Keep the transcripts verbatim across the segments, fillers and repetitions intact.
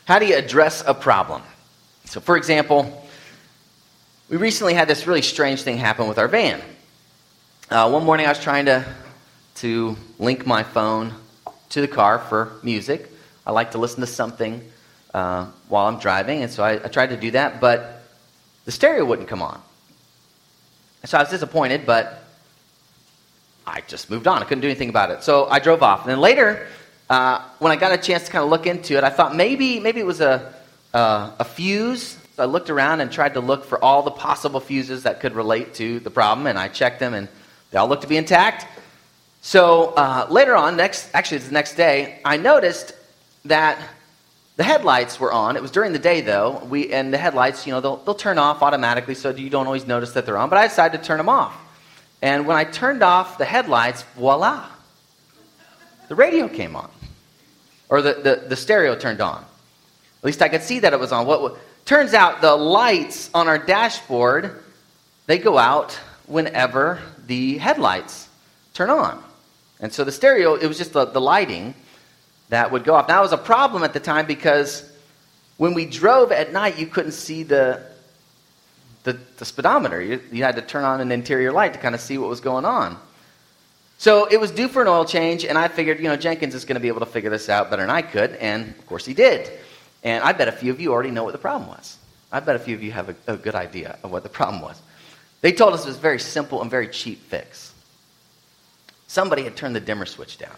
How do you address a problem? So, for example, we recently had this really strange thing happen with our van. Uh, one morning I was trying to, to link my phone to the car for music. I like to listen to something uh, while I'm driving, and so I, I tried to do that, but the stereo wouldn't come on. And so I was disappointed, but I just moved on. I couldn't do anything about it. So I drove off. And then later, uh, when I got a chance to kind of look into it, I thought maybe maybe it was a, uh, a fuse. So I looked around and tried to look for all the possible fuses that could relate to the problem, and I checked them, and they all looked to be intact. So uh, later on, next actually it's the next day, I noticed that the headlights were on. It was during the day, though. We and the headlights, you know, they'll they'll turn off automatically, so you don't always notice that they're on. But I decided to turn them off. And when I turned off the headlights, voila, the radio came on, or the the, the stereo turned on. At least I could see that it was on. What, what turns out, the lights on our dashboard, they go out whenever the headlights turn on. And so the stereo, it was just the, the lighting that would go off. Now, it was a problem at the time because when we drove at night, you couldn't see the the, the speedometer. You, you had to turn on an interior light to kind of see what was going on. So it was due for an oil change, and I figured, you know, Jenkins is going to be able to figure this out better than I could, and of course he did. And I bet a few of you already know what the problem was. I bet a few of you have a, a good idea of what the problem was. They told us it was a very simple and very cheap fix. Somebody had turned the dimmer switch down.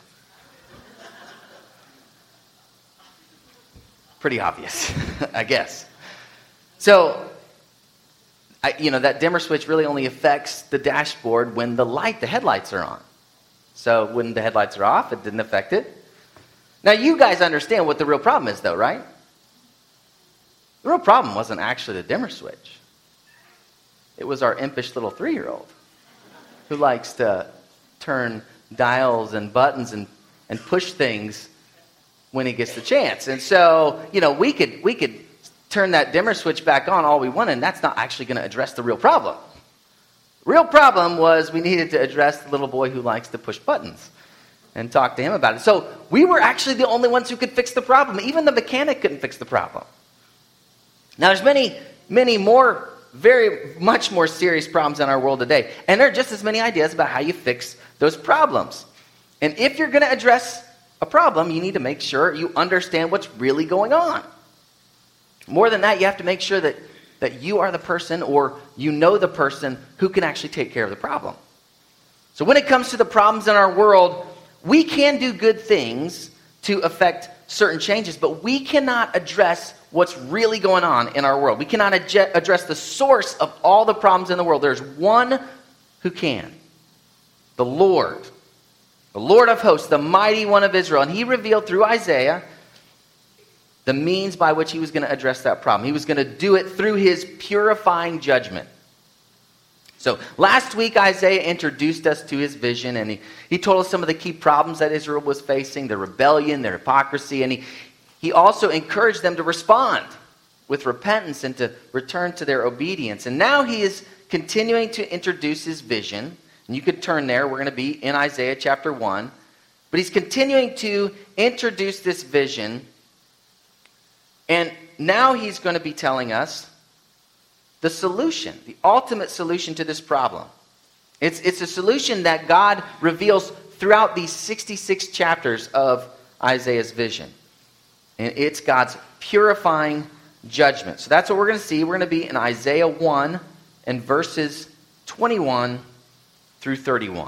Pretty obvious, I guess. So, I, you know, that dimmer switch really only affects the dashboard when the light, the headlights are on. So when the headlights are off, it didn't affect it. Now, you guys understand what the real problem is, though, right? The real problem wasn't actually the dimmer switch. It was our impish little three-year-old who likes to turn dials and buttons and, and push things when he gets the chance. And so, you know, we could we could turn that dimmer switch back on all we want, and that's not actually going to address the real problem. The real problem was we needed to address the little boy who likes to push buttons and talk to him about it. So we were actually the only ones who could fix the problem. Even the mechanic couldn't fix the problem. Now, there's many, many more, very much more serious problems in our world today. And there are just as many ideas about how you fix those problems. And if you're going to address a problem, you need to make sure you understand what's really going on. More than that, you have to make sure that, that you are the person, or you know the person who can actually take care of the problem. So when it comes to the problems in our world, we can do good things to affect certain changes, but we cannot address what's really going on in our world. We cannot ad- address the source of all the problems in the world. There's one who can. The Lord. The Lord of hosts, the mighty one of Israel. And he revealed through Isaiah the means by which he was going to address that problem. He was going to do it through his purifying judgment. So last week, Isaiah introduced us to his vision, and he, he told us some of the key problems that Israel was facing, their rebellion, their hypocrisy, and he, he also encouraged them to respond with repentance and to return to their obedience. And now he is continuing to introduce his vision, and you could turn there. We're going to be in Isaiah chapter one. But he's continuing to introduce this vision, and now he's going to be telling us the solution, the ultimate solution to this problem. It's, it's a solution that God reveals throughout these sixty-six chapters of Isaiah's vision. And it's God's purifying judgment. So that's what we're going to see. We're going to be in Isaiah one and verses twenty-one through thirty-one.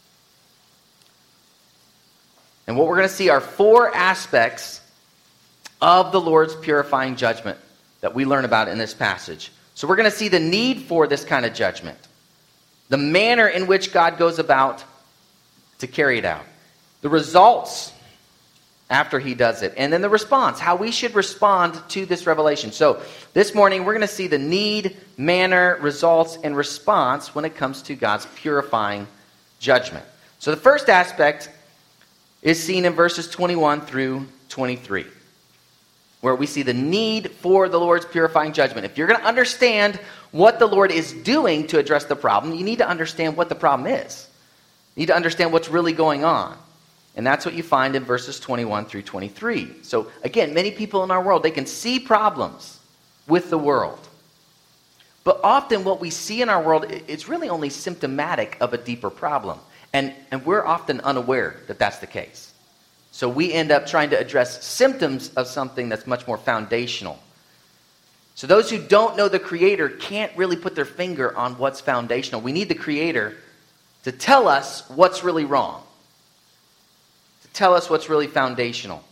And what we're going to see are four aspects of the Lord's purifying judgment that we learn about in this passage. So we're going to see the need for this kind of judgment, the manner in which God goes about to carry it out, the results after he does it, and then the response, how we should respond to this revelation. So this morning we're going to see the need, manner, results, and response when it comes to God's purifying judgment. So the first aspect is seen in verses twenty-one through twenty-three. Where we see the need for the Lord's purifying judgment. If you're going to understand what the Lord is doing to address the problem, you need to understand what the problem is. You need to understand what's really going on. And that's what you find in verses twenty-one through twenty-three. So again, many people in our world, they can see problems with the world. But often what we see in our world, it's really only symptomatic of a deeper problem. And, and we're often unaware that that's the case. So we end up trying to address symptoms of something that's much more foundational. So those who don't know the Creator can't really put their finger on what's foundational. We need the Creator to tell us what's really wrong. To tell us what's really foundational.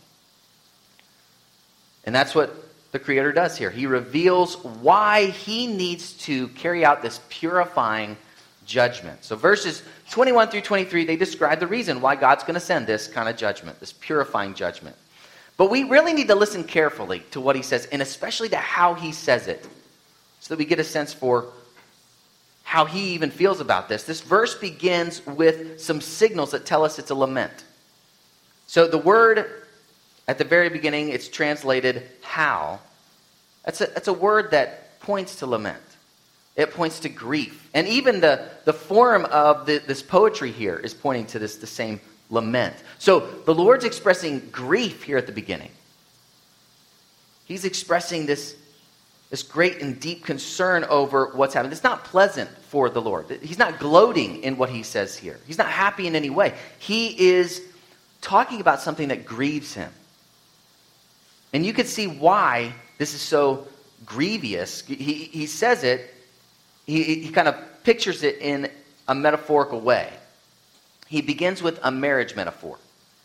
And that's what the Creator does here. He reveals why He needs to carry out this purifying judgment. So verses twenty-one through twenty-three, they describe the reason why God's going to send this kind of judgment, this purifying judgment. But we really need to listen carefully to what He says, and especially to how He says it, so that we get a sense for how He even feels about this. This verse begins with some signals that tell us it's a lament. So the word at the very beginning, it's translated how. That's a, that's a word that points to lament. It points to grief. And even the, the form of the, this poetry here is pointing to this the same lament. So the Lord's expressing grief here at the beginning. He's expressing this, this great and deep concern over what's happening. It's not pleasant for the Lord. He's not gloating in what He says here. He's not happy in any way. He is talking about something that grieves Him. And you can see why this is so grievous. He, he says it, he, he kind of pictures it in a metaphorical way. He begins with a marriage metaphor.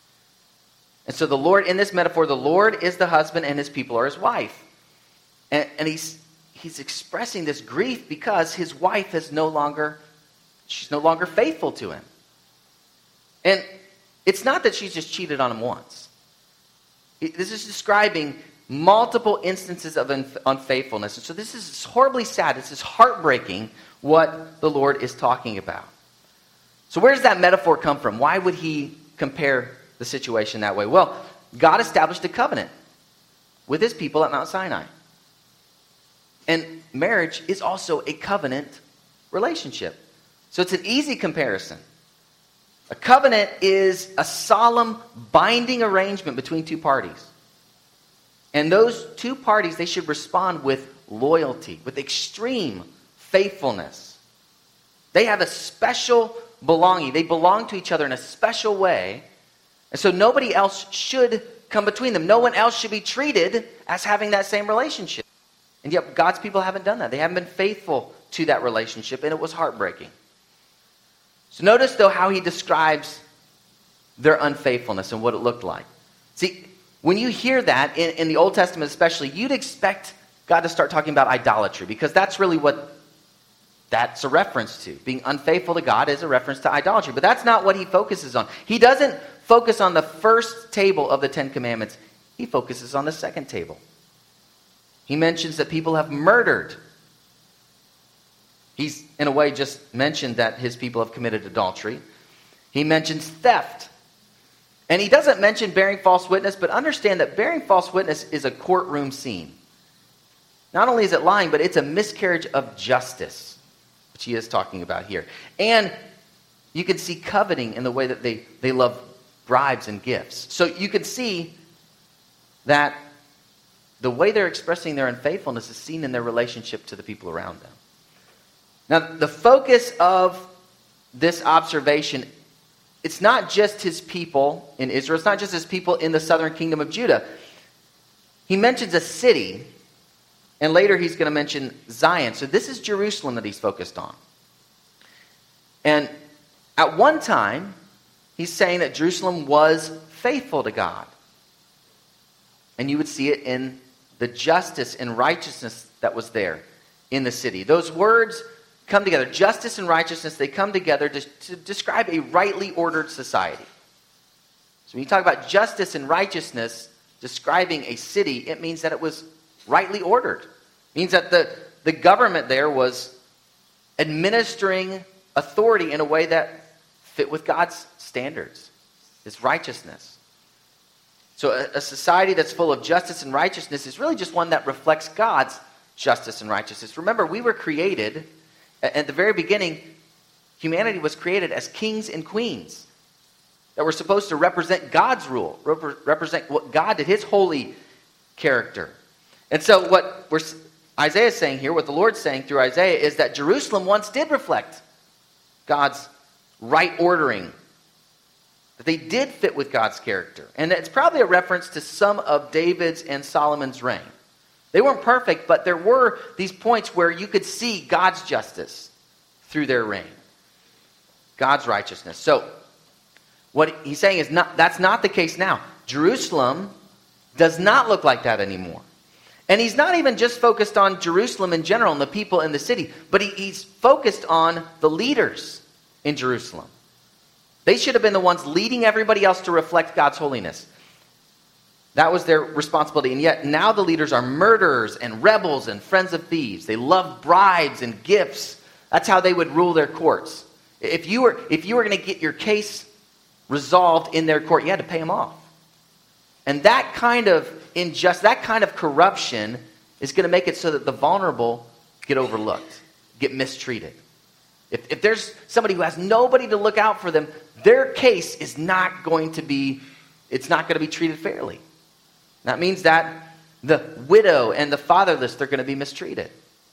And so the Lord, in this metaphor, the Lord is the husband and His people are His wife. And, and he's, he's expressing this grief because His wife is no longer, she's no longer faithful to Him. And it's not that she's just cheated on Him once. This is describing multiple instances of unfaithfulness. And so this is horribly sad. This is heartbreaking what the Lord is talking about. So where does that metaphor come from? Why would He compare the situation that way? Well, God established a covenant with His people at Mount Sinai. And marriage is also a covenant relationship. So it's an easy comparison. A covenant is a solemn, binding arrangement between two parties. And those two parties, they should respond with loyalty, with extreme faithfulness. They have a special belonging. They belong to each other in a special way. And so nobody else should come between them. No one else should be treated as having that same relationship. And yet God's people haven't done that. They haven't been faithful to that relationship, and it was heartbreaking. So notice, though, how He describes their unfaithfulness and what it looked like. See, when you hear that, in, in the Old Testament especially, you'd expect God to start talking about idolatry, because that's really what that's a reference to. Being unfaithful to God is a reference to idolatry. But that's not what He focuses on. He doesn't focus on the first table of the Ten Commandments. He focuses on the second table. He mentions that people have murdered. He's, in a way, just mentioned that His people have committed adultery. He mentions theft. And He doesn't mention bearing false witness, but understand that bearing false witness is a courtroom scene. Not only is it lying, but it's a miscarriage of justice, which He is talking about here. And you can see coveting in the way that they, they love bribes and gifts. So you can see that the way they're expressing their unfaithfulness is seen in their relationship to the people around them. Now, the focus of this observation, it's not just His people in Israel. It's not just His people in the southern kingdom of Judah. He mentions a city, and later He's going to mention Zion. So this is Jerusalem that He's focused on. And at one time, He's saying that Jerusalem was faithful to God. And you would see it in the justice and righteousness that was there in the city. Those words come together. Justice and righteousness, they come together to, to describe a rightly ordered society. So when you talk about justice and righteousness describing a city, it means that it was rightly ordered. It means that the, the government there was administering authority in a way that fit with God's standards, His righteousness. So a, a society that's full of justice and righteousness is really just one that reflects God's justice and righteousness. Remember, we were created, at the very beginning, humanity was created as kings and queens. that were supposed to represent God's rule, rep- represent what God did, his holy character. And so what we're, Isaiah is saying here, what the Lord's saying through Isaiah, is that Jerusalem once did reflect God's right ordering, that they did fit with God's character. And it's probably a reference to some of David's and Solomon's reign. They weren't perfect, but there were these points where you could see God's justice through their reign, God's righteousness. So what he's saying is not, that's not the case now. Jerusalem does not look like that anymore. And he's not even just focused on Jerusalem in general and the people in the city, but he, he's focused on the leaders in Jerusalem. They should have been the ones leading everybody else to reflect God's holiness. That was their responsibility. And yet now the leaders are murderers and rebels and friends of thieves. They love bribes and gifts. That's how they would rule their courts. If you were, if you were going to get your case resolved in their court, you had to pay them off. And that kind of injustice, that kind of corruption is going to make it so that the vulnerable get overlooked, get mistreated. If, if there's somebody who has nobody to look out for them, their case is not going to be, it's not going to be treated fairly. That means that the widow and the fatherless, they're going to be mistreated.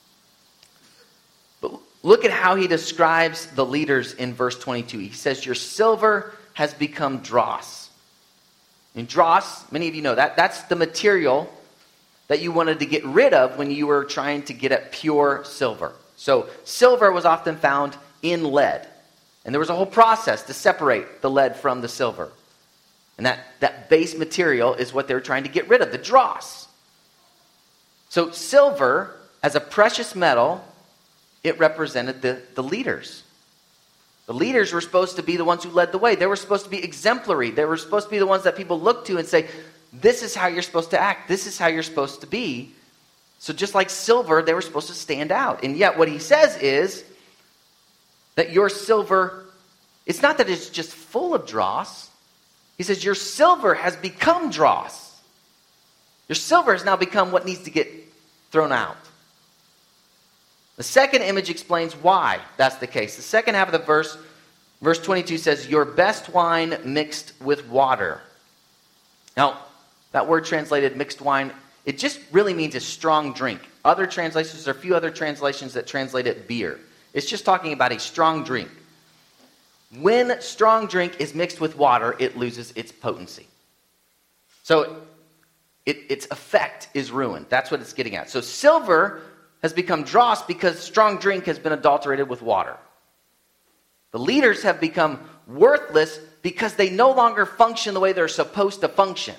But look at how he describes the leaders in verse twenty-two. He says, your silver has become dross. And dross, many of you know that, that's the material that you wanted to get rid of when you were trying to get at pure silver. So silver was often found in lead. And there was a whole process to separate the lead from the silver. And that, that base material is what they were trying to get rid of, the dross. So silver, as a precious metal, it represented the, the leaders. The leaders were supposed to be the ones who led the way. They were supposed to be exemplary. They were supposed to be the ones that people look to and say, this is how you're supposed to act. This is how you're supposed to be. So just like silver, they were supposed to stand out. And yet what he says is that your silver, it's not that it's just full of dross. He says your silver has become dross. Your silver has now become what needs to get thrown out. The second image explains why that's the case. The second half of the verse, verse twenty-two says, your best wine mixed with water. Now, that word translated mixed wine, it just really means a strong drink. Other translations, there are a few other translations that translate it beer. It's just talking about a strong drink. When strong drink is mixed with water, it loses its potency. So it, its effect is ruined. That's what it's getting at. So silver has become dross because strong drink has been adulterated with water. The leaders have become worthless because they no longer function the way they're supposed to function.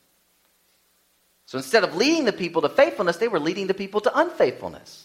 So instead of leading the people to faithfulness, they were leading the people to unfaithfulness.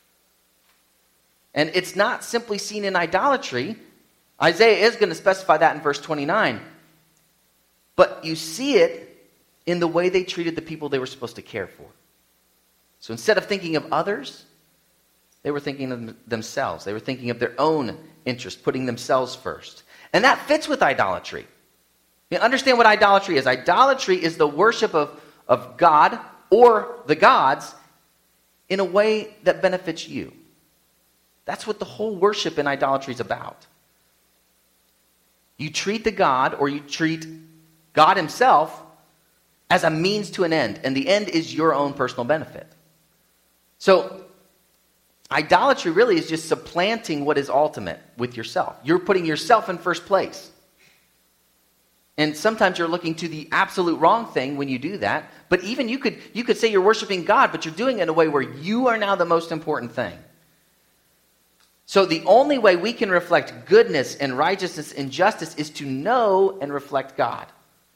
And it's not simply seen in idolatry. Isaiah is going to specify that in verse twenty-nine. But you see it in the way they treated the people they were supposed to care for. So instead of thinking of others, they were thinking of themselves. They were thinking of their own interest, putting themselves first. And that fits with idolatry. You understand what idolatry is. Idolatry is the worship of, of God or the gods in a way that benefits you. That's what the whole worship in idolatry is about. You treat the god or you treat God himself as a means to an end, and the end is your own personal benefit. So, idolatry really is just supplanting what is ultimate with yourself. You're putting yourself in first place. And sometimes you're looking to the absolute wrong thing when you do that. But even you could you could say you're worshiping God, but you're doing it in a way where you are now the most important thing. So the only way we can reflect goodness and righteousness and justice is to know and reflect God.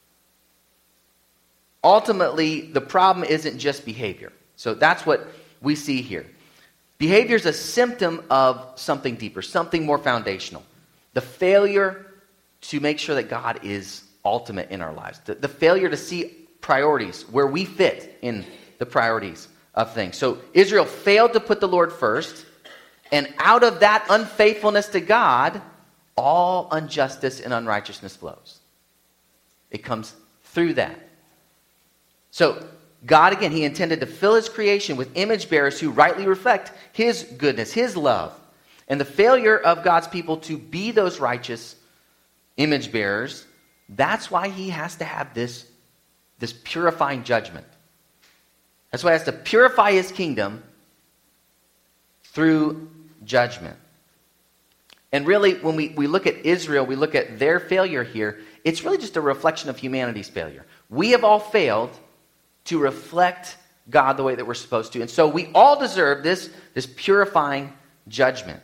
Ultimately, the problem isn't just behavior. So that's what we see here. Behavior is a symptom of something deeper, something more foundational. The failure to make sure that God is ultimate in our lives. The, the failure to see priorities where we fit in the priorities of things. So Israel failed to put the Lord first, and out of that unfaithfulness to God, all injustice and unrighteousness flows. It comes through that. So God, again, he intended to fill his creation with image bearers who rightly reflect his goodness, his love. And the failure of God's people to be those righteous image bearers That's why he has to have this, this purifying judgment. That's why he has to purify his kingdom through judgment. And really, when we, we look at Israel, we look at their failure here, it's really just a reflection of humanity's failure. We have all failed to reflect God the way that we're supposed to. And so we all deserve this, this purifying judgment.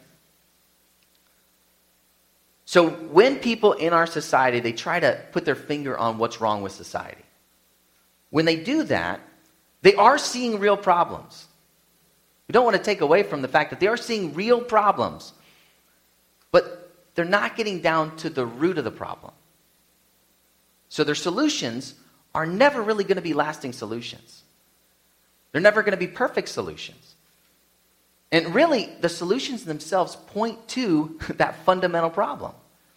So when people in our society, they try to put their finger on what's wrong with society, when they do that, they are seeing real problems. We don't want to take away from the fact that they are seeing real problems, but they're not getting down to the root of the problem. So their solutions are never really going to be lasting solutions. They're never going to be perfect solutions. And really, the solutions themselves point to that fundamental problem.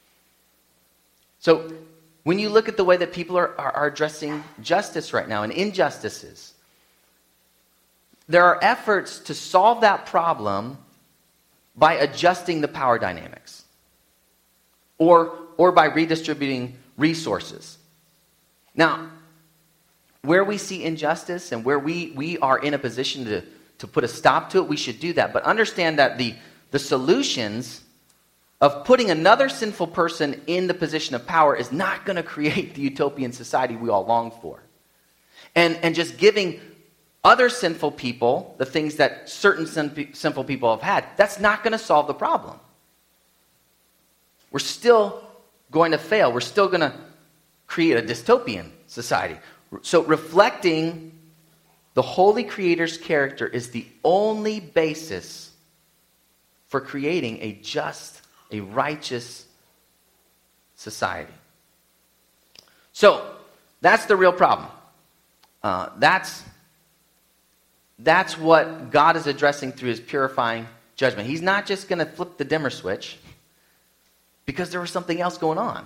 So when you look at the way that people are, are, are addressing justice right now and injustices, there are efforts to solve that problem by adjusting the power dynamics or, or by redistributing resources. Now, where we see injustice and where we, we are in a position to, to put a stop to it, we should do that. But understand that the, the solutions of putting another sinful person in the position of power is not going to create the utopian society we all long for. And, and just giving other sinful people the things that certain sin, sinful people have had, that's not going to solve the problem. We're still going to fail. We're still going to create a dystopian society. So reflecting the Holy Creator's character is the only basis for creating a just, a righteous society. So that's the real problem. Uh, that's, that's what God is addressing through his purifying judgment. He's not just going to flip the dimmer switch because there was something else going on.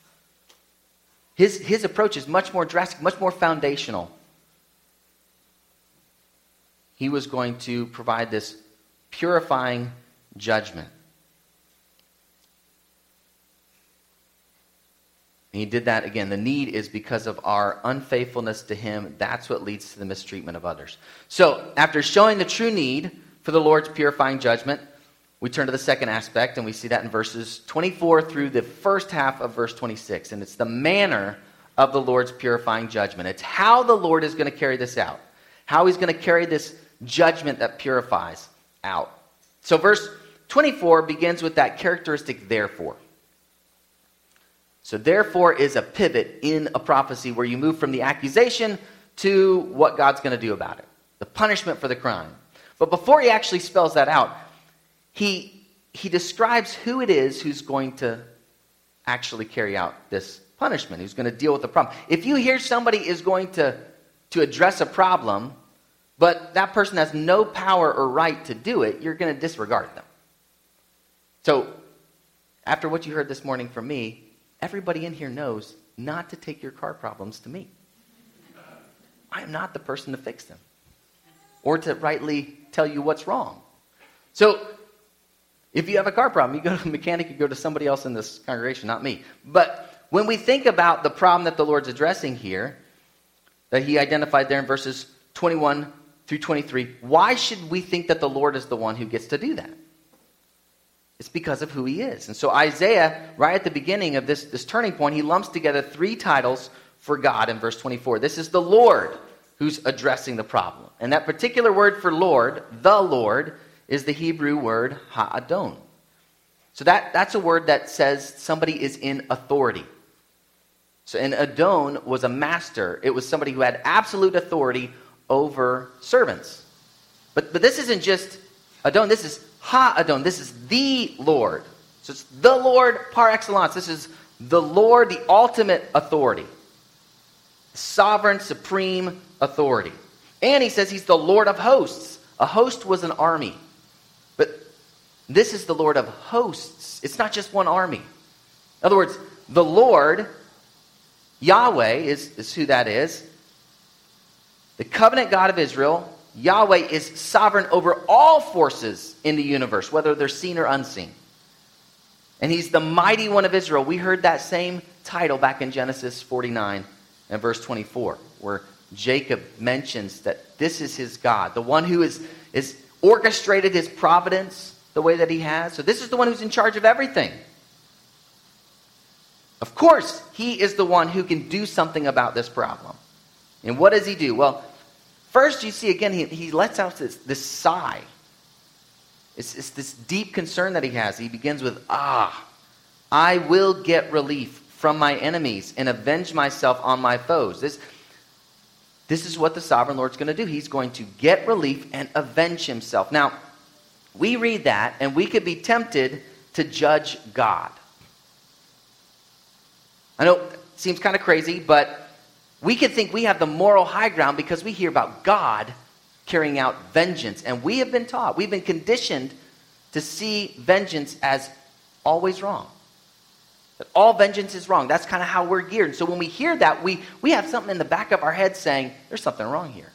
His, his approach is much more drastic, much more foundational. He was going to provide this purifying judgment. And he did that again. The need is because of our unfaithfulness to him. That's what leads to the mistreatment of others. So, after showing the true need for the Lord's purifying judgment, we turn to the second aspect, and we see that in verses twenty-four through the first half of verse twenty-six. And it's the manner of the Lord's purifying judgment. It's how the Lord is going to carry this out. How he's going to carry this judgment that purifies out. So verse twenty-four begins with that characteristic therefore. So therefore is a pivot in a prophecy where you move from the accusation to what God's going to do about it. The punishment for the crime. But before he actually spells that out, He, he describes who it is who's going to actually carry out this punishment, who's going to deal with the problem. If you hear somebody is going to, to address a problem, but that person has no power or right to do it, you're going to disregard them. So, after what you heard this morning from me, everybody in here knows not to take your car problems to me. I am not the person to fix them or to rightly tell you what's wrong. So, if you have a car problem, you go to a mechanic, you go to somebody else in this congregation, not me. But when we think about the problem that the Lord's addressing here, that he identified there in verses twenty-one through twenty-three, why should we think that the Lord is the one who gets to do that? It's because of who he is. And so Isaiah, right at the beginning of this, this turning point, he lumps together three titles for God in verse twenty-four. This is the Lord who's addressing the problem. And that particular word for Lord, the Lord, is the Hebrew word ha'adon. So that, that's a word that says somebody is in authority. So an Adon was a master. It was somebody who had absolute authority over servants. But, but this isn't just Adon, this is ha'adon. This is the Lord. So it's the Lord par excellence. This is the Lord, the ultimate authority. Sovereign, supreme authority. And he says he's the Lord of hosts. A host was an army. But this is the Lord of hosts. It's not just one army. In other words, the Lord, Yahweh is, is who that is. The covenant God of Israel, Yahweh is sovereign over all forces in the universe, whether they're seen or unseen. And he's the mighty one of Israel. We heard that same title back in Genesis forty-nine and verse twenty-four, where Jacob mentions that this is his God, the one who is, is orchestrated his providence the way that he has. So this is the one who's in charge of everything. Of course, he is the one who can do something about this problem. And what does he do? Well, first you see again, he, he lets out this, this sigh. It's, it's this deep concern that he has. He begins with, ah, I will get relief from my enemies and avenge myself on my foes. This, this is what the sovereign Lord's going to do. He's going to get relief and avenge himself. Now, we read that and we could be tempted to judge God. I know it seems kind of crazy, but we could think we have the moral high ground because we hear about God carrying out vengeance. And we have been taught, we've been conditioned to see vengeance as always wrong. That all vengeance is wrong. That's kind of how we're geared. So when we hear that, we, we have something in the back of our head saying, there's something wrong here.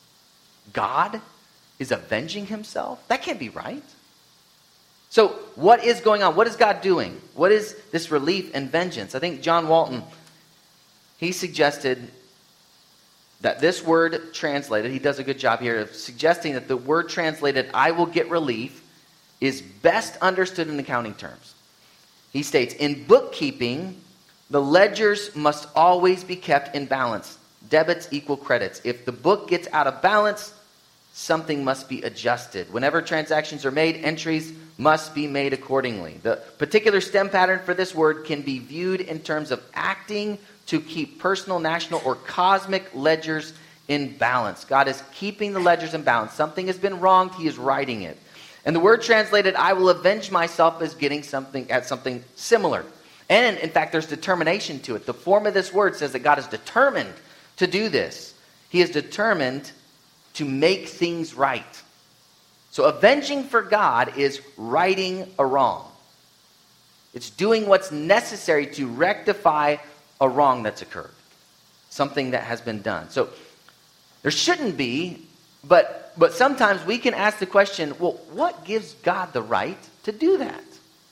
God is avenging himself? That can't be right. So what is going on? What is God doing? What is this relief and vengeance? I think John Walton, he suggested that this word translated, he does a good job here of suggesting that the word translated, I will get relief, is best understood in accounting terms. He states, in bookkeeping, the ledgers must always be kept in balance. Debits equal credits. If the book gets out of balance, something must be adjusted. Whenever transactions are made, entries must be made accordingly. The particular stem pattern for this word can be viewed in terms of acting to keep personal, national, or cosmic ledgers in balance. God is keeping the ledgers in balance. Something has been wronged, he is righting it. And the word translated, I will avenge myself, is getting something at something similar. And in fact, there's determination to it. The form of this word says that God is determined to do this. He is determined to make things right. So avenging for God is righting a wrong. It's doing what's necessary to rectify a wrong that's occurred. Something that has been done. So there shouldn't be, but but sometimes we can ask the question, well, what gives God the right to do that?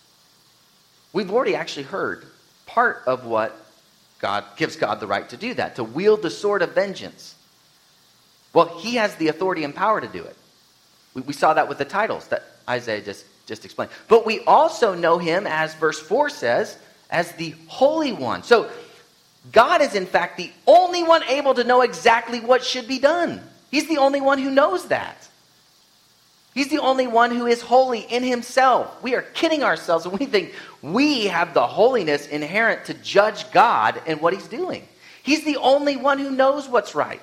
We've already actually heard part of what God gives God the right to do that, to wield the sword of vengeance. Well, he has the authority and power to do it. We, we saw that with the titles that Isaiah just, just explained. But we also know him, as verse four says, as the Holy One. So God is in fact the only one able to know exactly what should be done. He's the only one who knows that. He's the only one who is holy in himself. We are kidding ourselves when we think we have the holiness inherent to judge God and what he's doing. He's the only one who knows what's right.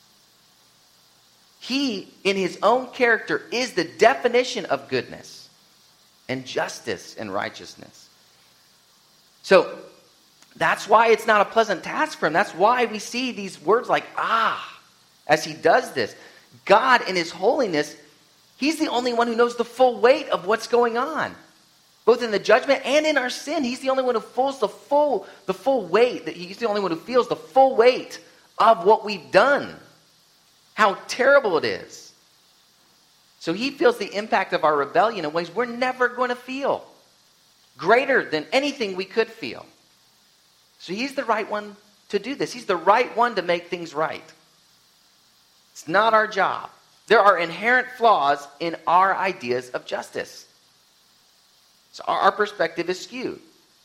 He, in his own character, is the definition of goodness and justice and righteousness. So that's why it's not a pleasant task for him. That's why we see these words like, ah, as he does this. God in his holiness, he's the only one who knows the full weight of what's going on. Both in the judgment and in our sin. He's the only one who feels the full, the full weight. He's the only one who feels the full weight of what we've done. How terrible it is. So he feels the impact of our rebellion in ways we're never going to feel. Greater than anything we could feel. So he's the right one to do this. He's the right one to make things right. It's not our job. There are inherent flaws in our ideas of justice. So our, our perspective is skewed.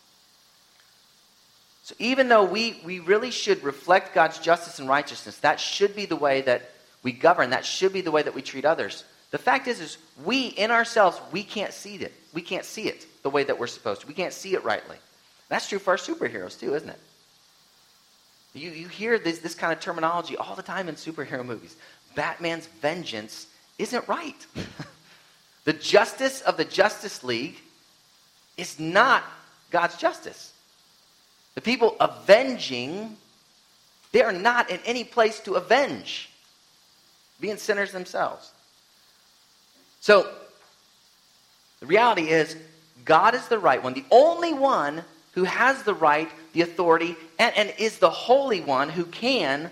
So even though we, we really should reflect God's justice and righteousness, that should be the way that we govern, that should be the way that we treat others. The fact is, is we, in ourselves, we can't see it. We can't see it the way that we're supposed to. We can't see it rightly. That's true for our superheroes too, isn't it? You, you hear this, this kind of terminology all the time in superhero movies. Batman's vengeance isn't right. The justice of the Justice League is not God's justice. The people avenging, they are not in any place to avenge, being sinners themselves. So, the reality is, God is the right one, the only one who has the right, the authority, and, and is the Holy One who can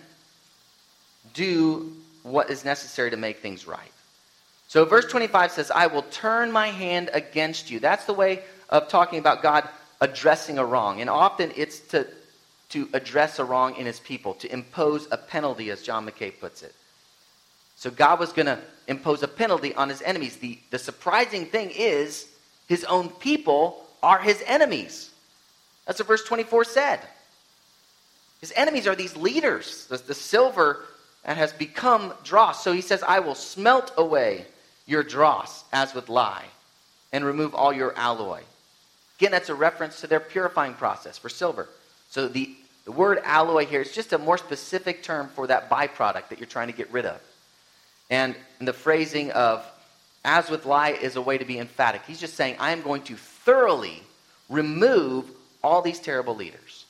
do what is necessary to make things right. So verse twenty-five says, I will turn my hand against you. That's the way of talking about God addressing a wrong. And often it's to, to address a wrong in his people, to impose a penalty, as John McKay puts it. So God was going to impose a penalty on his enemies. The, the surprising thing is his own people are his enemies. That's what verse twenty-four said. His enemies are these leaders, the, the silver that has become dross. So he says, I will smelt away your dross as with lye and remove all your alloy. Again, that's a reference to their purifying process for silver. So the, the word alloy here is just a more specific term for that byproduct that you're trying to get rid of. And the phrasing of as with lye is a way to be emphatic. He's just saying, I am going to thoroughly remove all these terrible leaders.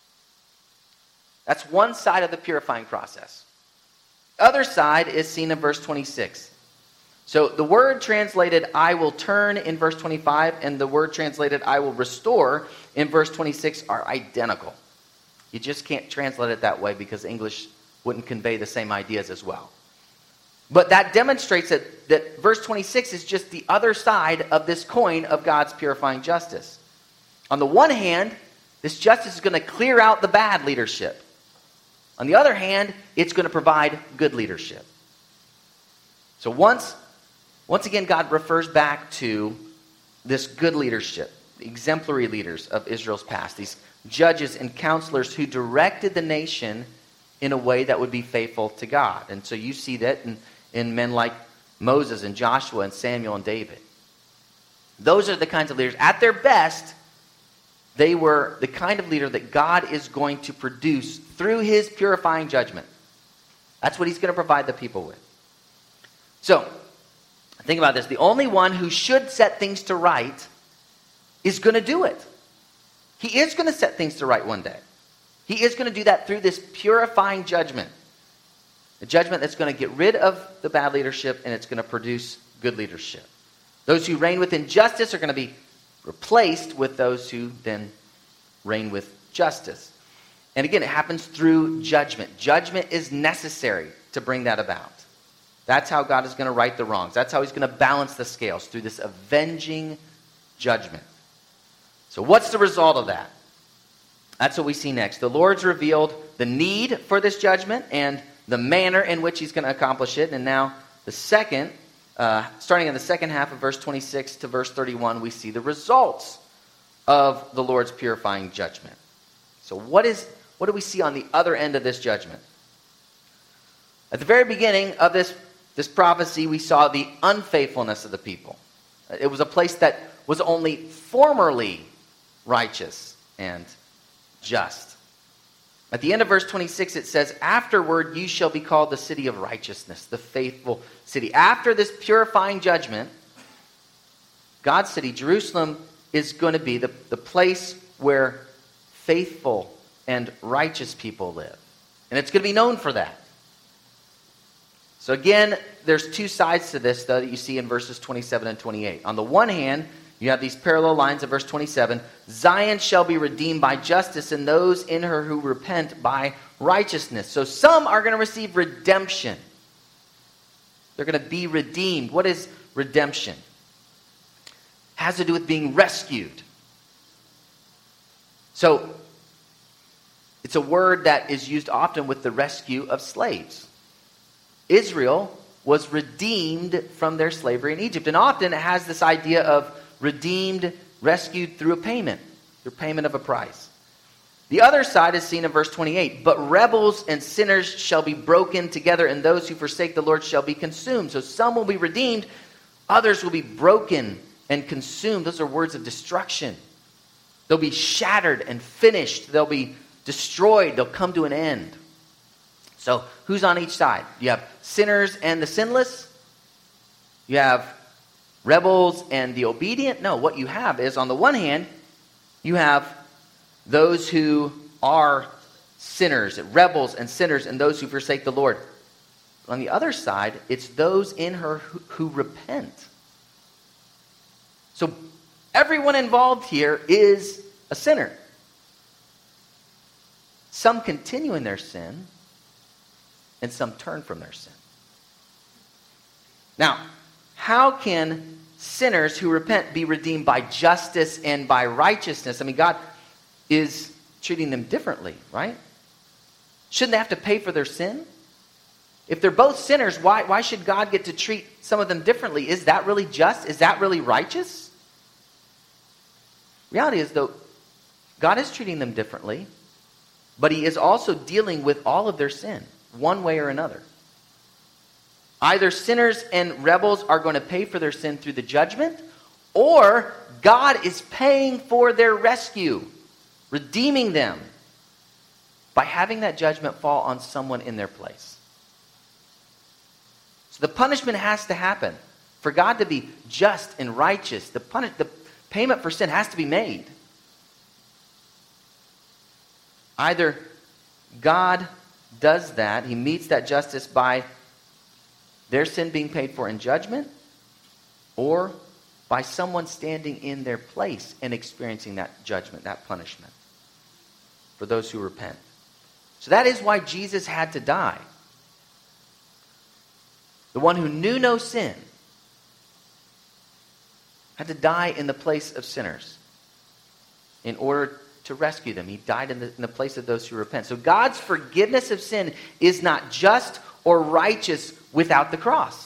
That's one side of the purifying process. Other side is seen in verse twenty-six. So the word translated, I will turn in verse twenty-five, and the word translated, I will restore in verse twenty-six are identical. You just can't translate it that way because English wouldn't convey the same ideas as well. But that demonstrates that, that verse twenty-six is just the other side of this coin of God's purifying justice. On the one hand, this justice is going to clear out the bad leadership. On the other hand, it's going to provide good leadership. So once, once again, God refers back to this good leadership, the exemplary leaders of Israel's past, these judges and counselors who directed the nation in a way that would be faithful to God. And so you see that in, in men like Moses and Joshua and Samuel and David. Those are the kinds of leaders. At their best, they were the kind of leader that God is going to produce through his purifying judgment. That's what he's going to provide the people with. So, think about this. The only one who should set things to right is going to do it. He is going to set things to right one day. He is going to do that through this purifying judgment. A judgment that's going to get rid of the bad leadership and it's going to produce good leadership. Those who reign with injustice are going to be replaced with those who then reign with justice. And again, it happens through judgment. Judgment is necessary to bring that about. That's how God is going to right the wrongs. That's how he's going to balance the scales, through this avenging judgment. So what's the result of that? That's what we see next. The Lord's revealed the need for this judgment and the manner in which he's going to accomplish it. And now the second, uh, starting in the second half of verse twenty-six to verse thirty-one, we see the results of the Lord's purifying judgment. So what is what do we see on the other end of this judgment? At the very beginning of this, this prophecy, we saw the unfaithfulness of the people. It was a place that was only formerly righteous and just. At the end of verse twenty-six, it says, afterward you shall be called the city of righteousness, the faithful city. After this purifying judgment, God's city, Jerusalem, is going to be the, the place where faithful and righteous people live. And it's going to be known for that. So again, there's two sides to this, though, that you see in verses twenty-seven and twenty-eight. On the one hand, you have these parallel lines of verse twenty-seven. Zion shall be redeemed by justice, and those in her who repent by righteousness. So some are going to receive redemption. They're going to be redeemed. What is redemption? It has to do with being rescued. So it's a word that is used often with the rescue of slaves. Israel was redeemed from their slavery in Egypt. And often it has this idea of redeemed, rescued through a payment, through payment of a price. The other side is seen in verse twenty-eight. But rebels and sinners shall be broken together, and those who forsake the Lord shall be consumed. So some will be redeemed, others will be broken and consumed. Those are words of destruction. They'll be shattered and finished. They'll be destroyed. They'll come to an end. So who's on each side? You have sinners and the sinless. You have rebels and the obedient. No, what you have is, on the one hand, you have those who are sinners, rebels and sinners, and those who forsake the Lord. On the other side, it's those in her who, who repent. So everyone involved here is a sinner. Some continue in their sin, and some turn from their sin. Now, how can sinners who repent be redeemed by justice and by righteousness? I mean, God is treating them differently, right? Shouldn't they have to pay for their sin? If they're both sinners, why, why should God get to treat some of them differently? Is that really just? Is that really righteous? Reality is, though, God is treating them differently, but he is also dealing with all of their sin, one way or another. Either sinners and rebels are going to pay for their sin through the judgment, or God is paying for their rescue, redeeming them by having that judgment fall on someone in their place. So the punishment has to happen. For God to be just and righteous, the, punish, the payment for sin has to be made. Either God does that, he meets that justice by their sin being paid for in judgment, or by someone standing in their place and experiencing that judgment, that punishment, for those who repent. So that is why Jesus had to die. The one who knew no sin had to die in the place of sinners in order to rescue them. He died in the, in the place of those who repent. So God's forgiveness of sin is not just or righteous without the cross.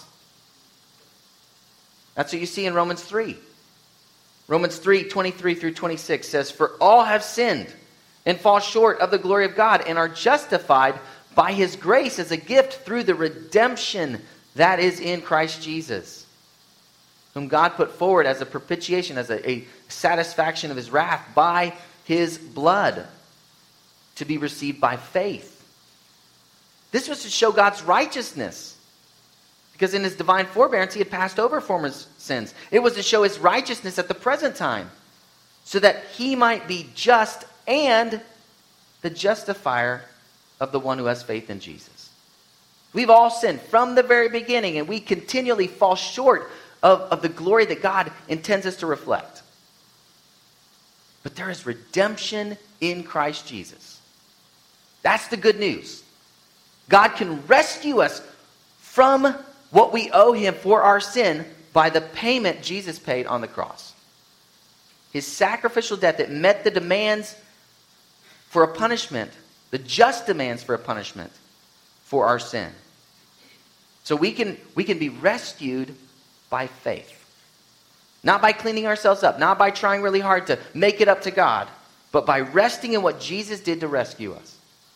That's what you see in Romans three. Romans three, twenty-three through twenty-six says, "For all have sinned and fall short of the glory of God and are justified by his grace as a gift through the redemption that is in Christ Jesus, whom God put forward as a propitiation, as a, a satisfaction of his wrath by his blood, to be received by faith." This was to show God's righteousness, because in his divine forbearance he had passed over former sins. It was to show his righteousness at the present time, so that he might be just and the justifier of the one who has faith in Jesus. We've all sinned from the very beginning, and we continually fall short of, of the glory that God intends us to reflect. But there is redemption in Christ Jesus. That's the good news. God can rescue us from what we owe him for our sin by the payment Jesus paid on the cross. His sacrificial death that met the demands for a punishment, the just demands for a punishment for our sin. So we can, we can be rescued by faith. Not by cleaning ourselves up, not by trying really hard to make it up to God, but by resting in what Jesus did to rescue us.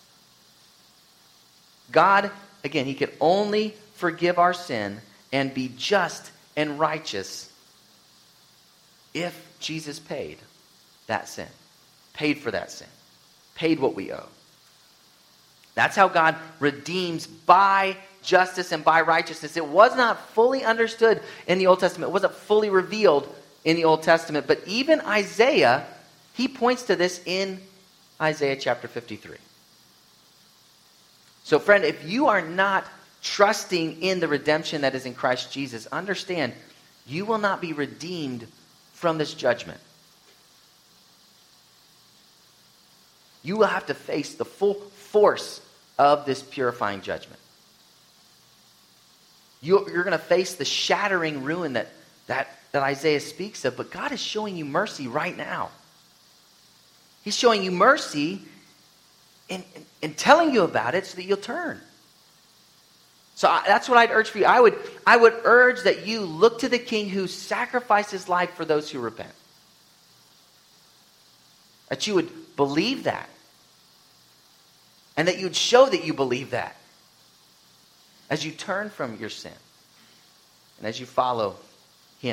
God, again, he could only forgive our sin and be just and righteous if Jesus paid that sin, paid for that sin, paid what we owe. That's how God redeems by justice and by righteousness. It was not fully understood in the Old Testament. It wasn't fully revealed in the Old Testament. But even Isaiah, he points to this in Isaiah chapter fifty-three. So friend, if you are not trusting in the redemption that is in Christ Jesus, understand, you will not be redeemed from this judgment. You will have to face the full force of this purifying judgment. You, you're going to face the shattering ruin that, that, that Isaiah speaks of, but God is showing you mercy right now. He's showing you mercy in, in, in telling you about it so that you'll turn. So I, that's what I'd urge for you. I would, I would urge that you look to the King who sacrificed his life for those who repent. That you would believe that. And that you'd show that you believe that as you turn from your sin and as you follow him.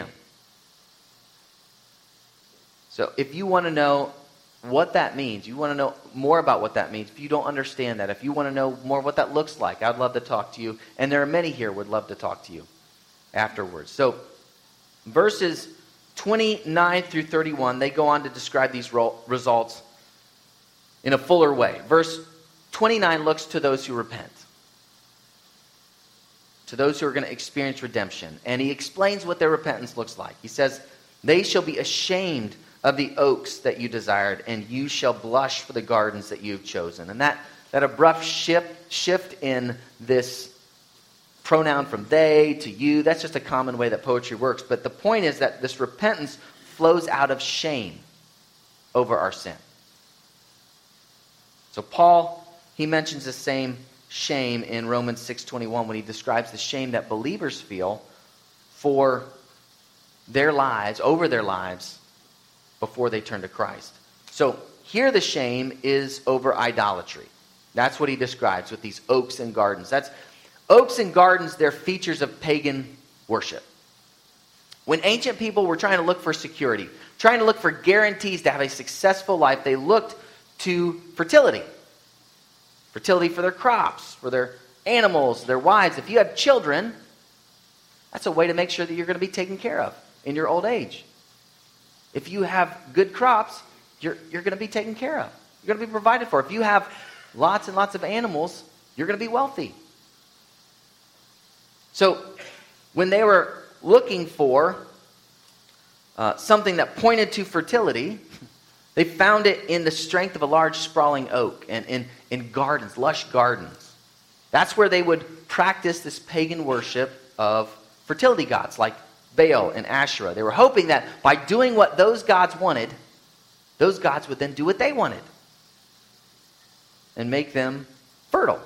So if you want to know what that means, you want to know more about what that means, if you don't understand that, if you want to know more what that looks like, I'd love to talk to you. And there are many here who would love to talk to you afterwards. So verses twenty-nine through thirty-one, they go on to describe these results in a fuller way. Verse twenty-nine looks to those who repent, to those who are going to experience redemption. And he explains what their repentance looks like. He says, "They shall be ashamed of the oaks that you desired, and you shall blush for the gardens that you have chosen." And that, that abrupt shift, shift in this pronoun from they to you. That's just a common way that poetry works. But the point is that this repentance flows out of shame over our sin. So Paul, he mentions the same shame in Romans six twenty-one when he describes the shame that believers feel for their lives, over their lives, before they turn to Christ. So here the shame is over idolatry. That's what he describes with these oaks and gardens. That's oaks and gardens, they're features of pagan worship. When ancient people were trying to look for security, trying to look for guarantees to have a successful life, they looked to fertility. Fertility for their crops, for their animals, their wives. If you have children, that's a way to make sure that you're going to be taken care of in your old age. If you have good crops, you're, you're going to be taken care of. You're going to be provided for. If you have lots and lots of animals, you're going to be wealthy. So when they were looking for uh, something that pointed to fertility, they found it in the strength of a large sprawling oak and in, in gardens, lush gardens. That's where they would practice this pagan worship of fertility gods like Baal and Asherah. They were hoping that by doing what those gods wanted, those gods would then do what they wanted and make them fertile.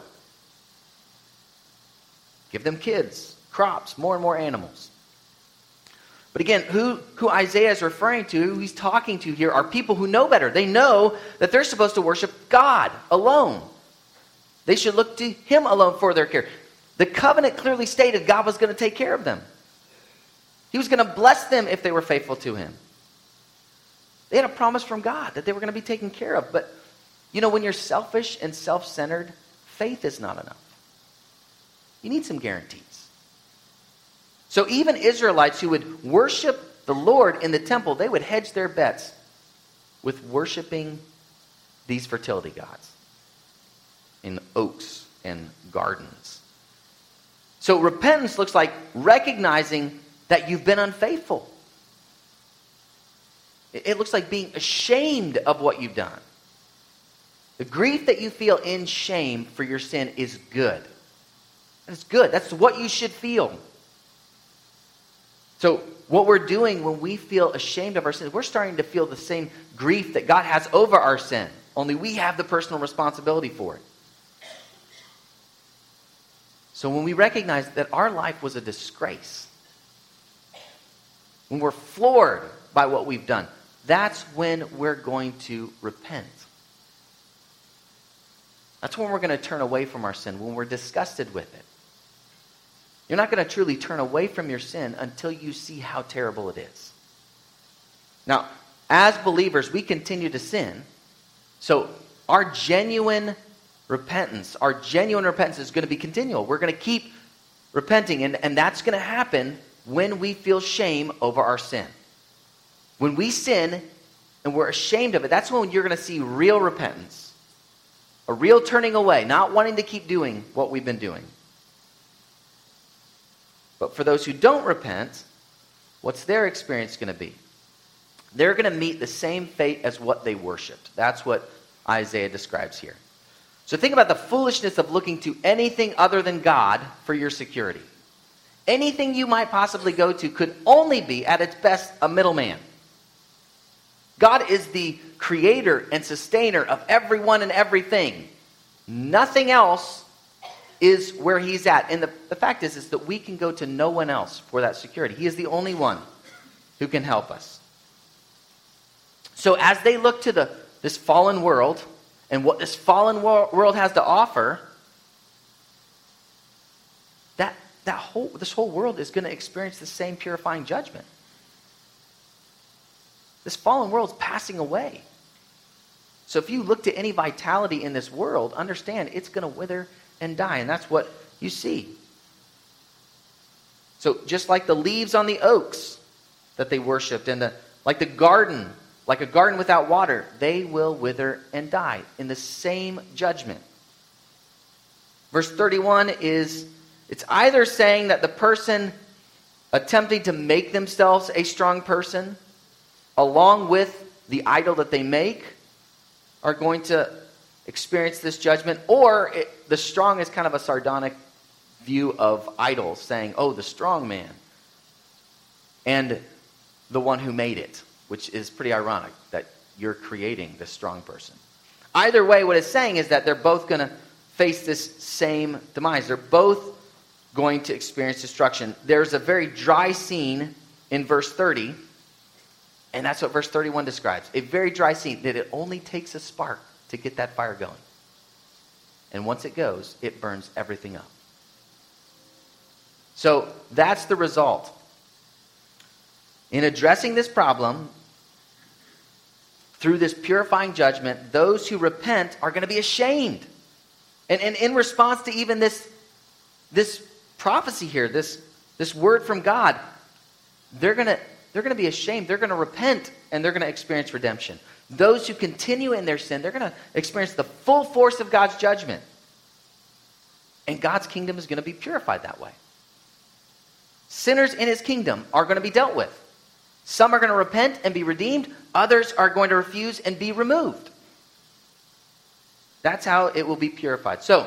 Give them kids, crops, more and more animals. But again, who, who Isaiah is referring to, who he's talking to here, are people who know better. They know that they're supposed to worship God alone. They should look to him alone for their care. The covenant clearly stated God was going to take care of them. He was going to bless them if they were faithful to him. They had a promise from God that they were going to be taken care of. But, you know, when you're selfish and self-centered, faith is not enough. You need some guarantees. So even Israelites who would worship the Lord in the temple, they would hedge their bets with worshiping these fertility gods in oaks and gardens. So repentance looks like recognizing that you've been unfaithful. It looks like being ashamed of what you've done. The grief that you feel in shame for your sin is good. That's good. That's what you should feel. So what we're doing when we feel ashamed of our sins, we're starting to feel the same grief that God has over our sin. Only we have the personal responsibility for it. So when we recognize that our life was a disgrace, when we're floored by what we've done, that's when we're going to repent. That's when we're going to turn away from our sin, when we're disgusted with it. You're not going to truly turn away from your sin until you see how terrible it is. Now, as believers, we continue to sin. So our genuine repentance, our genuine repentance is going to be continual. We're going to keep repenting, and, and that's going to happen when we feel shame over our sin. When we sin and we're ashamed of it, that's when you're going to see real repentance. A real turning away, not wanting to keep doing what we've been doing. But for those who don't repent, what's their experience going to be? They're going to meet the same fate as what they worshipped. That's what Isaiah describes here. So think about the foolishness of looking to anything other than God for your security. Anything you might possibly go to could only be, at its best, a middleman. God is the creator and sustainer of everyone and everything. Nothing else is where he's at. And the, the fact is, is that we can go to no one else for that security. He is the only one who can help us. So as they look to the this fallen world and what this fallen wor- world has to offer, that that whole this whole world is going to experience the same purifying judgment. This fallen world is passing away. So if you look to any vitality in this world, understand it's going to wither and die. And that's what you see. So just like the leaves on the oaks that they worshipped, and the like the garden, like a garden without water, they will wither and die in the same judgment. Verse thirty-one is, it's either saying that the person attempting to make themselves a strong person, along with the idol that they make, are going to experience this judgment, or it, the strong is kind of a sardonic view of idols, saying, oh, the strong man, and the one who made it, which is pretty ironic that you're creating this strong person. Either way, what it's saying is that they're both going to face this same demise. They're both going to experience destruction. There's a very dry scene in verse thirty, and that's what verse thirty-one describes. A very dry scene, that it only takes a spark to get that fire going. And once it goes, it burns everything up. So that's the result. In addressing this problem, through this purifying judgment, those who repent are going to be ashamed. And, and in response to even this, this prophecy here, this, this word from God, they're going to they're going to be ashamed. They're going to repent, and they're going to experience redemption. Those who continue in their sin, they're going to experience the full force of God's judgment. And God's kingdom is going to be purified that way. Sinners in his kingdom are going to be dealt with. Some are going to repent and be redeemed. Others are going to refuse and be removed. That's how it will be purified. So,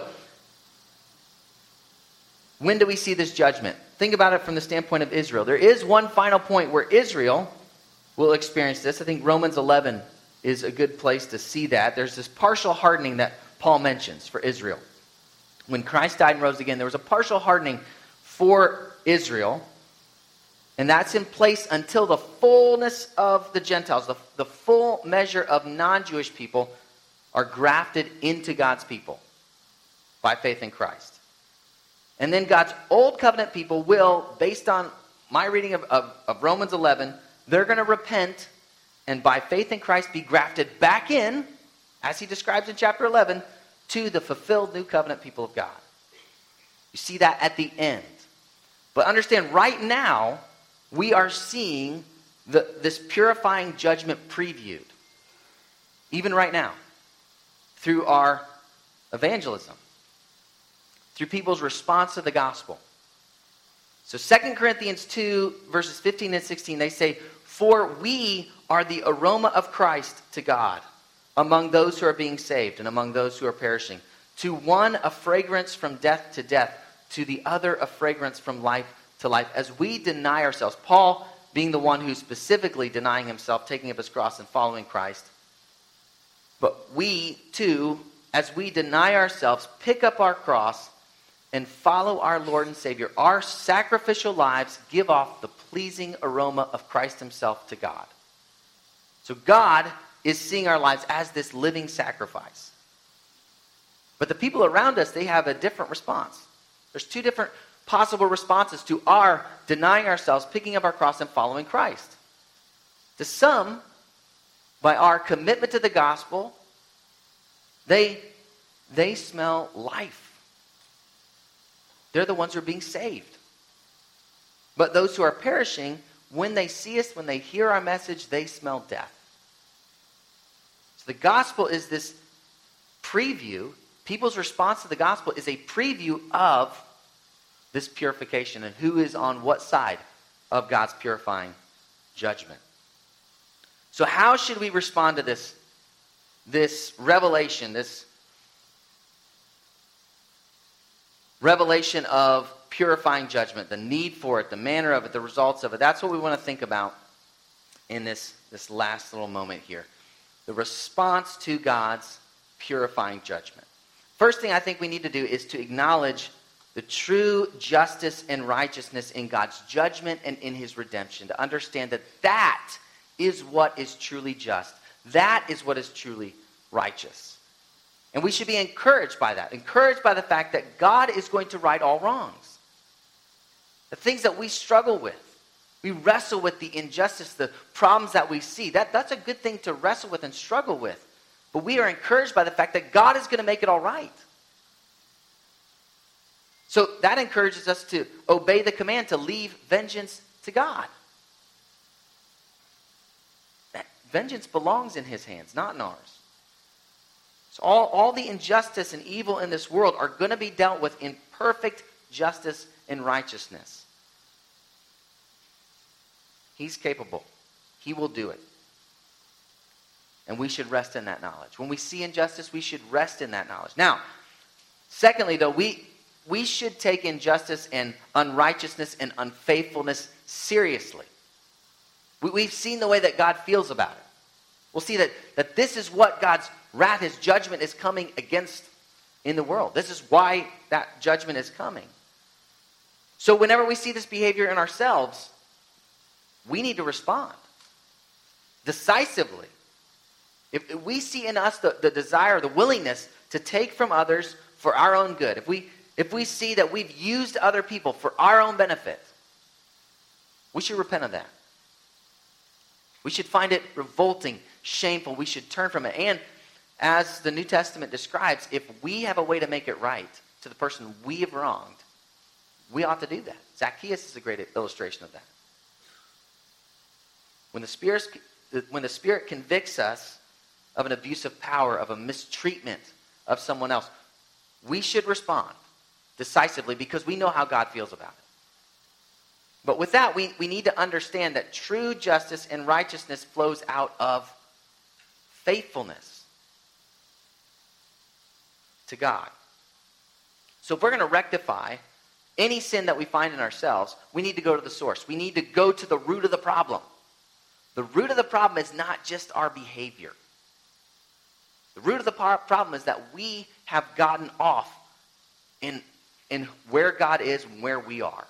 when do we see this judgment? Think about it from the standpoint of Israel. There is one final point where Israel will experience this. I think Romans eleven is a good place to see that. There's this partial hardening that Paul mentions for Israel. When Christ died and rose again, there was a partial hardening for Israel. And that's in place until the fullness of the Gentiles, the, the full measure of non-Jewish people are grafted into God's people by faith in Christ. And then God's old covenant people will, based on my reading of, of, of Romans eleven, they're going to repent and by faith in Christ be grafted back in, as he describes in chapter eleven, to the fulfilled new covenant people of God. You see that at the end. But understand, right now, we are seeing the, this purifying judgment previewed. Even right now. Through our evangelism. Through people's response to the gospel. So Second Corinthians two, verses fifteen and sixteen, they say, for we are the aroma of Christ to God, among those who are being saved and among those who are perishing. To one a fragrance from death to death, to the other a fragrance from life to life. As we deny ourselves, Paul being the one who's specifically denying himself, taking up his cross and following Christ. But we too, as we deny ourselves, pick up our cross and follow our Lord and Savior. Our sacrificial lives give off the pleasing aroma of Christ himself to God. So God is seeing our lives as this living sacrifice. But the people around us, they have a different response. There's two different possible responses to our denying ourselves, picking up our cross, and following Christ. To some, by our commitment to the gospel, they, they smell life. They're the ones who are being saved. But those who are perishing, when they see us, when they hear our message, they smell death. So the gospel is this preview. People's response to the gospel is a preview of this purification and who is on what side of God's purifying judgment. So how should we respond to this, this revelation, this revelation of purifying judgment, the need for it, the manner of it, the results of it? That's what we want to think about in this, this last little moment here. The response to God's purifying judgment. First thing I think we need to do is to acknowledge the true justice and righteousness in God's judgment and in his redemption. To understand that that is what is truly just. That is what is truly righteous. And we should be encouraged by that. Encouraged by the fact that God is going to right all wrongs. The things that we struggle with. We wrestle with the injustice, the problems that we see. That, that's a good thing to wrestle with and struggle with. But we are encouraged by the fact that God is going to make it all right. So that encourages us to obey the command to leave vengeance to God. That vengeance belongs in his hands, not in ours. So all, all the injustice and evil in this world are going to be dealt with in perfect justice and righteousness. He's capable. He will do it. And we should rest in that knowledge. When we see injustice, we should rest in that knowledge. Now, secondly, though, we we should take injustice and unrighteousness and unfaithfulness seriously. We, we've seen the way that God feels about it. We'll see that, that this is what God's wrath, his judgment is coming against in the world. This is why that judgment is coming. So whenever we see this behavior in ourselves, we need to respond decisively. If, if we see in us the, the desire, the willingness to take from others for our own good, if we, if we see that we've used other people for our own benefit, we should repent of that. We should find it revolting, shameful. We should turn from it. And as the New Testament describes, if we have a way to make it right to the person we have wronged, we ought to do that. Zacchaeus is a great illustration of that. When the Spirit, when the Spirit convicts us of an abuse of power, of a mistreatment of someone else, we should respond decisively because we know how God feels about it. But with that, we, we need to understand that true justice and righteousness flows out of faithfulness to God. So if we're going to rectify any sin that we find in ourselves, we need to go to the source. We need to go to the root of the problem. The root of the problem is not just our behavior. The root of the problem is that we have gotten off in, in where God is and where we are.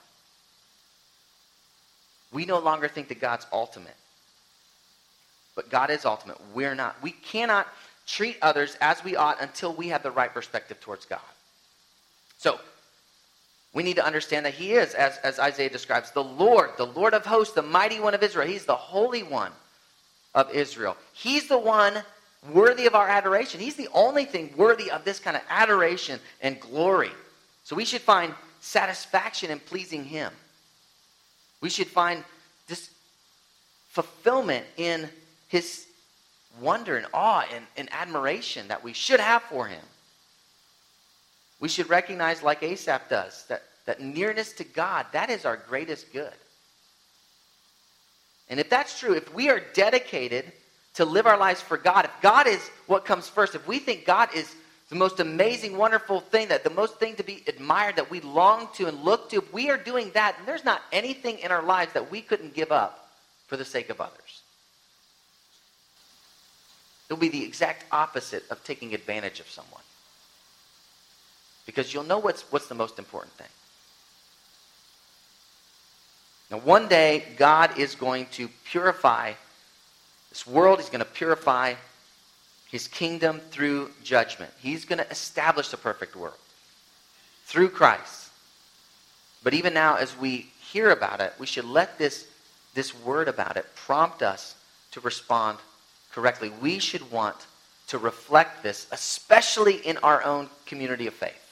We no longer think that God's ultimate. But God is ultimate. We're not. We cannot treat others as we ought until we have the right perspective towards God. So, we need to understand that he is, as, as Isaiah describes, the Lord, the Lord of hosts, the mighty one of Israel. He's the Holy One of Israel. He's the one worthy of our adoration. He's the only thing worthy of this kind of adoration and glory. So we should find satisfaction in pleasing him. We should find this fulfillment in his wonder and awe and, and admiration that we should have for him. We should recognize, like Asaph does, that, that nearness to God, that is our greatest good. And if that's true, if we are dedicated to live our lives for God, if God is what comes first, if we think God is the most amazing, wonderful thing, that the most thing to be admired, that we long to and look to, if we are doing that, then there's not anything in our lives that we couldn't give up for the sake of others. It'll be the exact opposite of taking advantage of someone. Because you'll know what's, what's the most important thing. Now, one day, God is going to purify this world. He's going to purify his kingdom through judgment. He's going to establish the perfect world through Christ. But even now, as we hear about it, we should let this, this word about it prompt us to respond correctly. We should want to reflect this, especially in our own community of faith.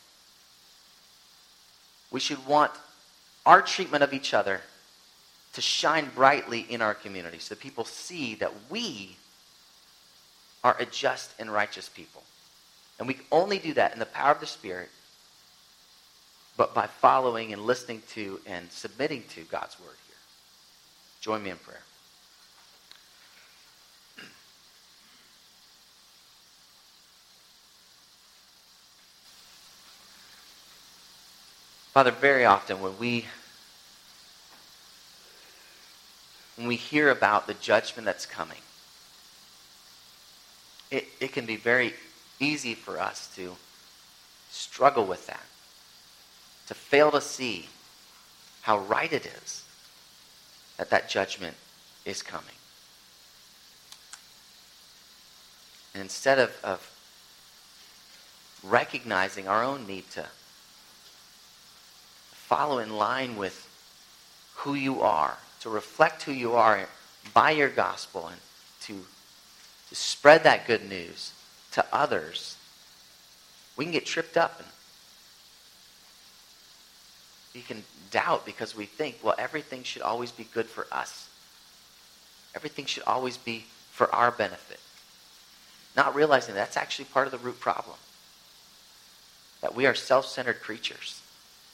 We should want our treatment of each other to shine brightly in our community so people see that we are a just and righteous people. And we can only do that in the power of the Spirit, but by following and listening to and submitting to God's word here. Join me in prayer. Father, very often when we when we hear about the judgment that's coming, it, it can be very easy for us to struggle with that, to fail to see how right it is that that judgment is coming. And instead of, of recognizing our own need to follow in line with who you are, to reflect who you are by your gospel, and to, to spread that good news to others, we can get tripped up and we can doubt because we think, well, everything should always be good for us. Everything should always be for our benefit. Not realizing that's actually part of the root problem. That we are self-centered creatures.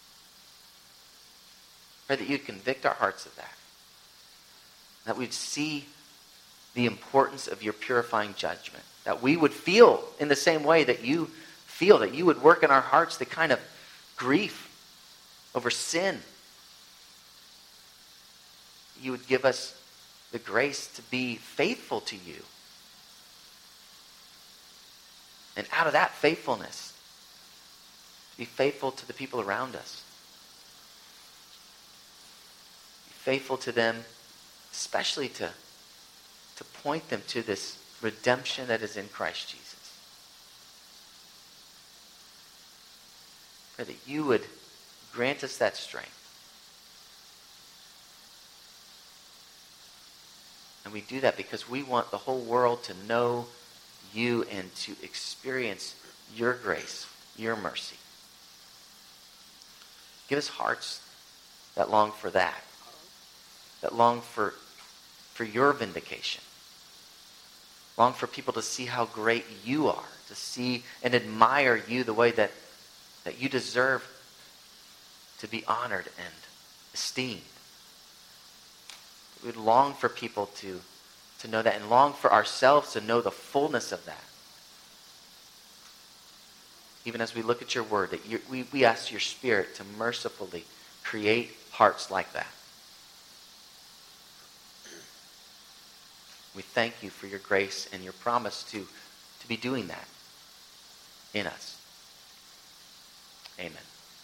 Pray that you convict our hearts of that. That we'd see the importance of your purifying judgment. That we would feel in the same way that you feel, that you would work in our hearts the kind of grief over sin. You would give us the grace to be faithful to you. And out of that faithfulness, be faithful to the people around us. Be faithful to them, especially to, to point them to this redemption that is in Christ Jesus. Pray that you would grant us that strength. And we do that because we want the whole world to know you and to experience your grace, your mercy. Give us hearts that long for that, that long for, for your vindication. Long for people to see how great you are, to see and admire you the way that, that you deserve to be honored and esteemed. We'd long for people to, to know that and long for ourselves to know the fullness of that. Even as we look at your word, that you, we, we ask your Spirit to mercifully create hearts like that. We thank you for your grace and your promise to, to be doing that in us. Amen.